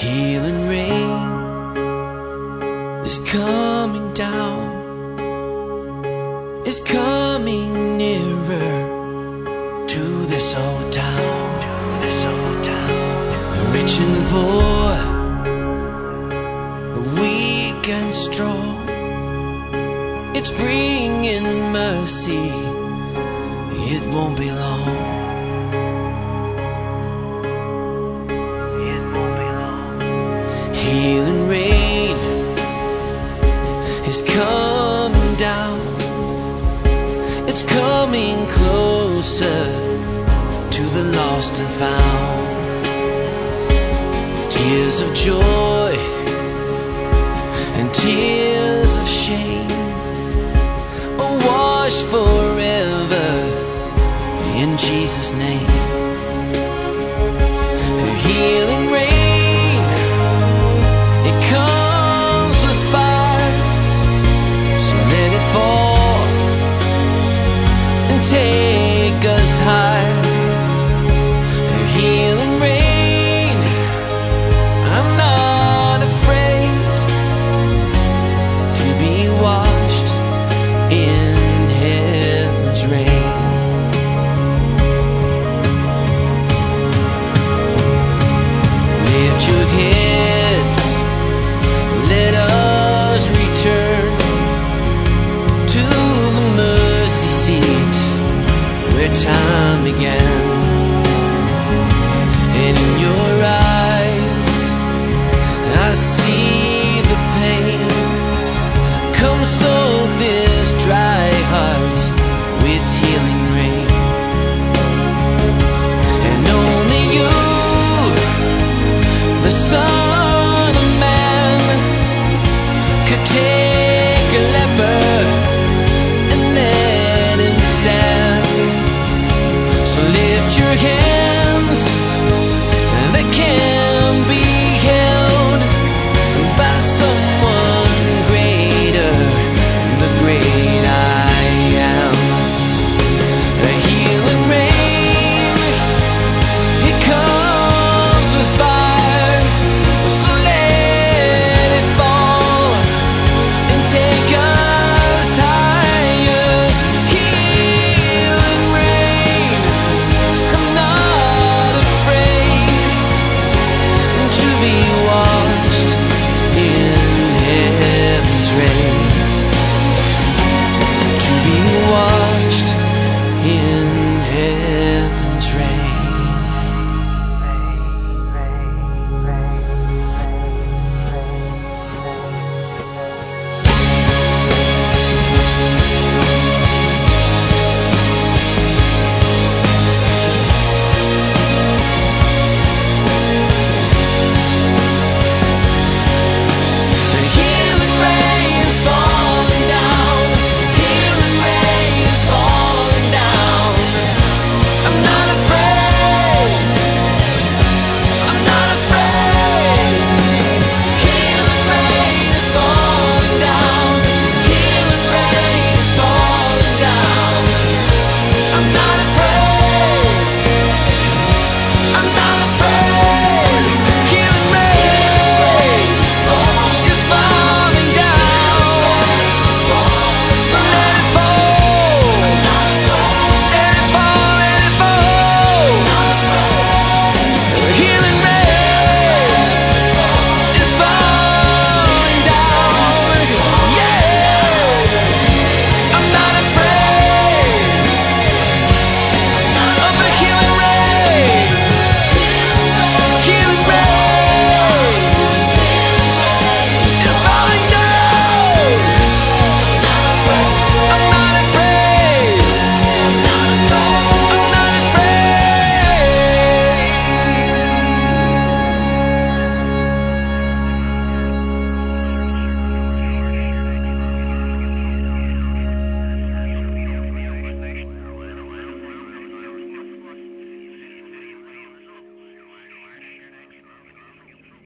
Healing rain is coming down, is coming nearer to this old town. Rich and poor, weak and strong, it's bringing mercy, it won't be long. Healing rain is coming down, it's coming closer to the lost and found. Tears of joy and tears of shame are washed forever in Jesus' name. The healing rain, it comes with fire, so let it fall and take us higher. The healing rain, I'm not afraid to be washed in heaven's rain. Lift your heads, let us return to the mercy seat where time